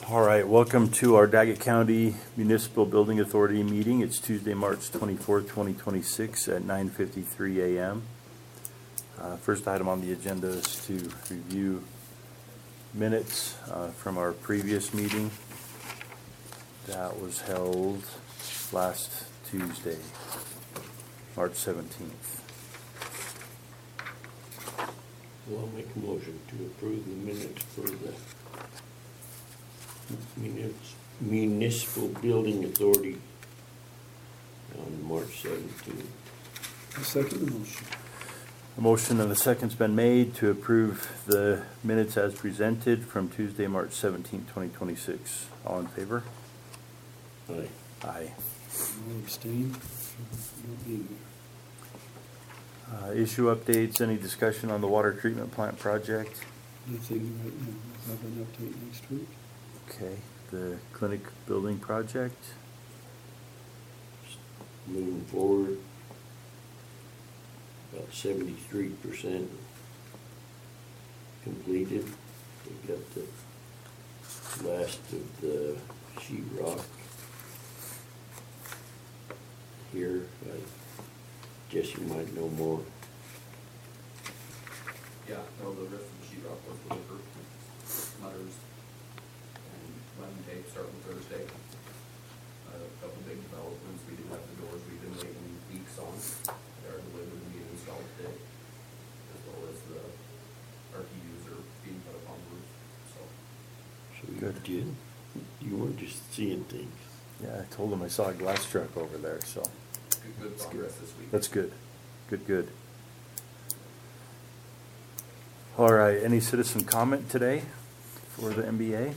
All right, welcome to our Daggett County Municipal Building Authority meeting. It's Tuesday, March 24th, 2026 at 9:53 a.m. First item on the agenda is to review minutes from our previous meeting. That was held last Tuesday, March 17th. Well, I'll make a motion to approve the minutes for the Municipal Building Authority on March 17th. I second the motion. A motion and a second's been made to approve the minutes as presented from Tuesday, March 17th, 2026. All in favor? Aye. Aye. I'll abstain from not being there. Issue updates, any discussion on the water treatment plant project? Nothing right now. We'll have an update next week. Okay, the clinic building project. Moving forward, about 73% completed. We got the last of the sheetrock here. I guess you might know more. Yeah, no, the rest of the sheetrock was delivered, letters, and lemon tape starting Thursday. A couple big developments, we didn't have the doors we've been waiting weeks on. They are delivered and being installed today, as well as the RTUs are being put up on the roof, so. So you Good. did. You weren't just seeing things. Yeah, I told him I saw a glass truck over there, so Good progress this week. that's good. Good. All right, any citizen comment today for the MBA?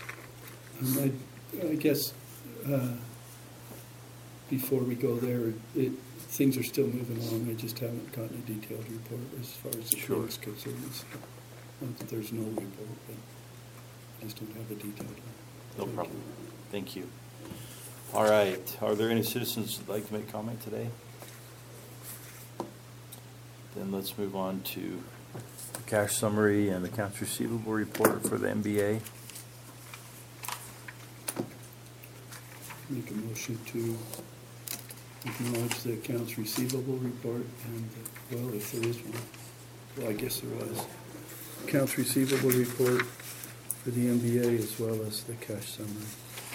I guess before we go there, things are still moving along. I just haven't gotten a detailed report as far as the Sure. clinic's concerned. It's not that there's no report, but I just don't have a detailed one. No Thank problem. you. Thank you. All right, are there any citizens that'd like to make comment today? Then let's move on to the cash summary and accounts receivable report for the MBA. Make a motion to acknowledge the accounts receivable report and, well, if there is one, well, I guess there was. Accounts receivable report for the MBA as well as the cash summary.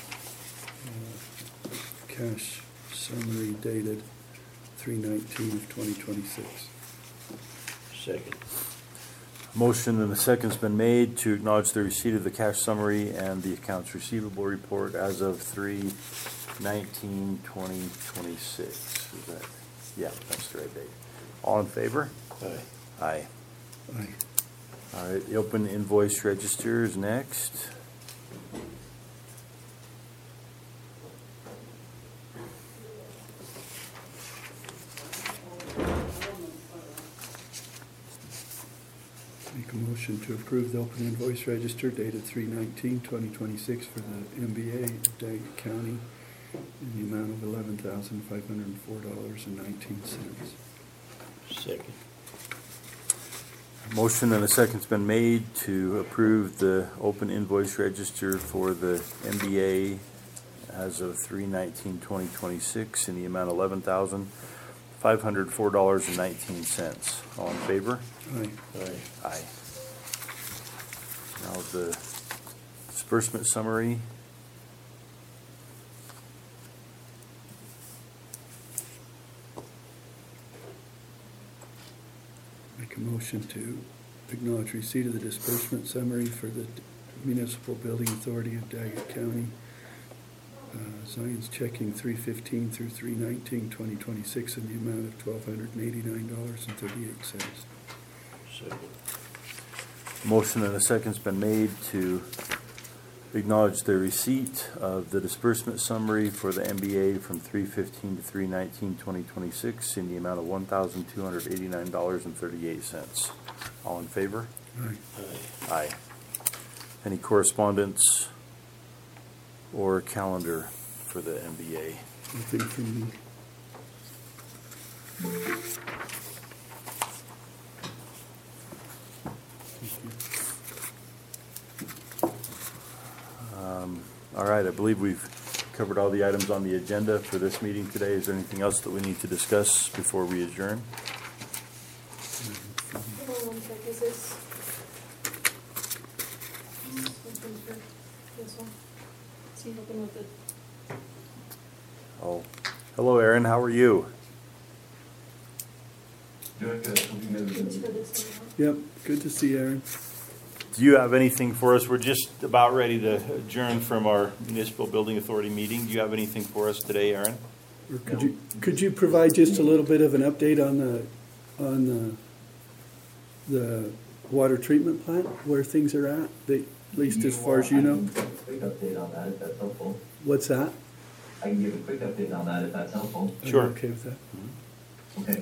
Cash summary dated 3/19 of 2026. Second. Motion and a second's been made to acknowledge the receipt of the cash summary and the accounts receivable report as of 3/19/2026. Is that? Yeah, that's the right date. All in favor? Aye. Aye. Aye. All right, the open invoice register is next. Make a motion to approve the open invoice register dated 3/19/2026 for the MBA of Daggett County in the amount of $11,504.19. Second. Motion and a second's been made to approve the open invoice register for the MBA as of 3/19/2026 in the amount of $11,504.19. All in favor? Aye. Aye. Aye. Now the disbursement summary. Make a motion to acknowledge receipt of the disbursement summary for the Municipal Building Authority of Daggett County. Zion's checking 3/15 through 3/19/2026 in the amount of $1,289.38. Second. Motion and a second's been made to acknowledge the receipt of the disbursement summary for the MBA from 3/15 to 3/19/2026 in the amount of $1,289.38. All in favor? Aye. Aye. Aye. Any correspondence or calendar for the MBA? Nothing from me. Thank you. All right, I believe we've covered all the items on the agenda for this meeting today. Is there anything else that we need to discuss before we adjourn? Hold on one sec, is this? Which one's for this one? Is he helping with the? Oh, hello, Aaron. How are you? Doing good. Hope you guys are It's doing for good. this one. Yep, good to see you, Aaron. Do you have anything for us? We're just about ready to adjourn from our Municipal Building Authority meeting. Do you have anything for us today, Aaron? Or could you provide just a little bit of an update on the water treatment plant, where things are at, at least as far as you know? I can give a quick update on that if that's helpful. What's that? I can give a quick update on that if that's helpful. Are you Sure. okay with that? Okay.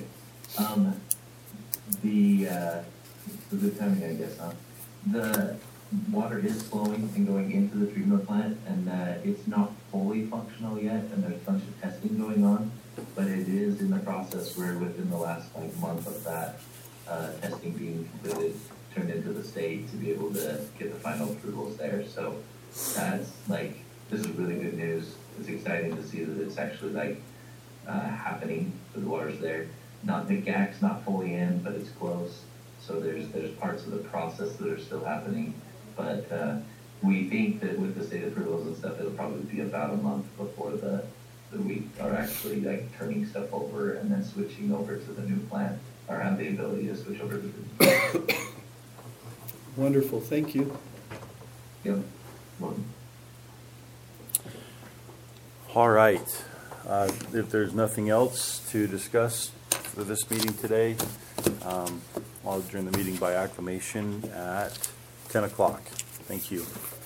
It's a good timing, I guess, huh? The water is flowing and going into the treatment plant, and it's not fully functional yet, and there's a bunch of testing going on, but it is in the process where within the last month of that testing being completed, turned into the state to be able to get the final approvals there. So that's this is really good news. It's exciting to see that it's actually happening. The water's there. Not the GAC's not fully in, but it's close. So there's parts of the process that are still happening, but we think that with the state approvals and stuff, it'll probably be about a month before we are actually turning stuff over and then switching over to the new plant, or have the ability to switch over to the new plant. Wonderful, thank you. Yep. Well, All right. If there's nothing else to discuss for this meeting today, I'll adjourn the meeting by acclamation at 10 o'clock. Thank you.